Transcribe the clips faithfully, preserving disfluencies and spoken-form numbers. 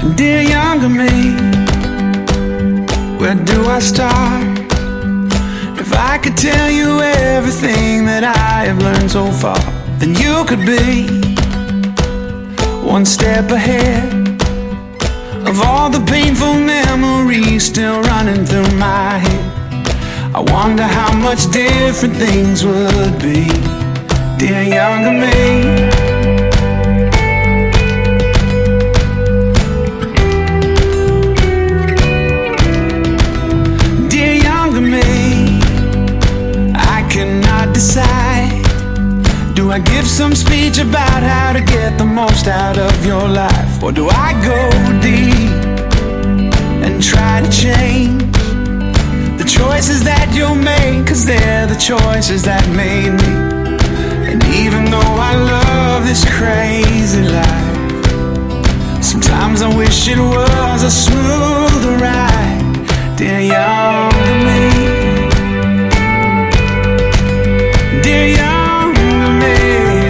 Dear younger me, where do I start? If I could tell you everything that I have learned so far, then you could be one step ahead of all the painful memories still running through my head. I wonder how much different things would be, dear younger me. Decide, do I give some speech about how to get the most out of your life, or do I go deep and try to change the choices that you'll make, 'cause they're the choices that made me. And even though I love this crazy life, sometimes I wish it was a smoother ride, dear younger me. Dear younger me,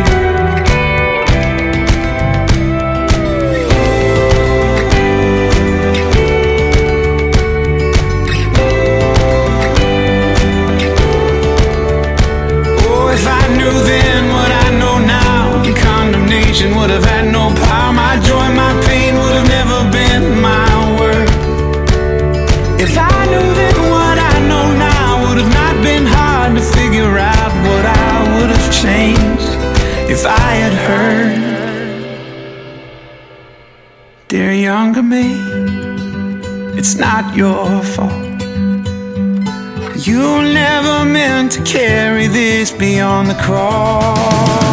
oh, if I knew then what I know now, condemnation would have had no power. My joy, my pain would have never been my worth. If I knew then what I know now, would have not been hard to figure out what I would have changed if I had heard. Dear younger me, it's not your fault. You never meant to carry this beyond the cross.